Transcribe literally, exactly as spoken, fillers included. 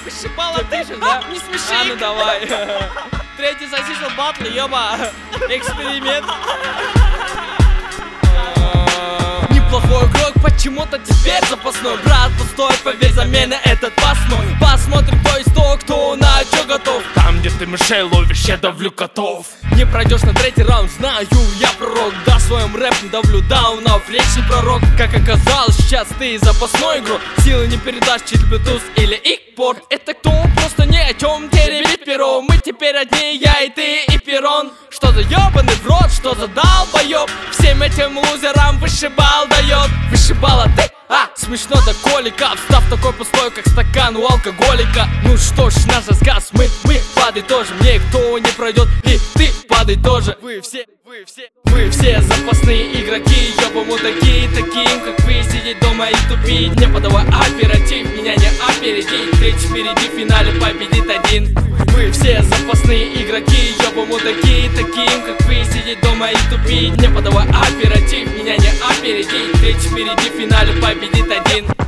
Вышибала ты же, да? Не смеши. А, ну давай. Третий сосисел батл, ёба. Эксперимент. Неплохой игрок, почему-то теперь запасной. Брат, постой, поверь, замена этот пасмой. Посмотрим, кто из того, кто на чё готов. Там, где ты мышей ловишь, я давлю котов. Не пройдешь на третий раунд, знаю, я пророк. Да, своим рэпом давлю даунов, речь не пророк. Как оказалось, сейчас ты запасной игрок. Силы не передашь через Bluetooth или икпорт. Это кто? Просто ни о чем, теребит перо. Мы теперь одни, я и ты, и Перрон. Что за ёбаный в рот, что за долбоёб? Всем этим лузерам вышибал дает. Вышибала ты? А, смешно до колика. Встав такой пустой, как стакан у алкоголика. Ну что ж, наш рассказ, мы, мы, падай тоже. Мне кто не пройдет, и ты падай тоже. Вы все, вы все, вы все запасные игроки. Ёба мудаки, таким как вы, сидеть дома и тупить. Не подавай оператив, меня не опередить. Третий впереди, в финале победит один. Вы все запасные игроки, ёба мудаки, таким как вы, сидеть дома и тупить. Не подавай оператив, меня не опередить. Третий впереди, в финале победит один.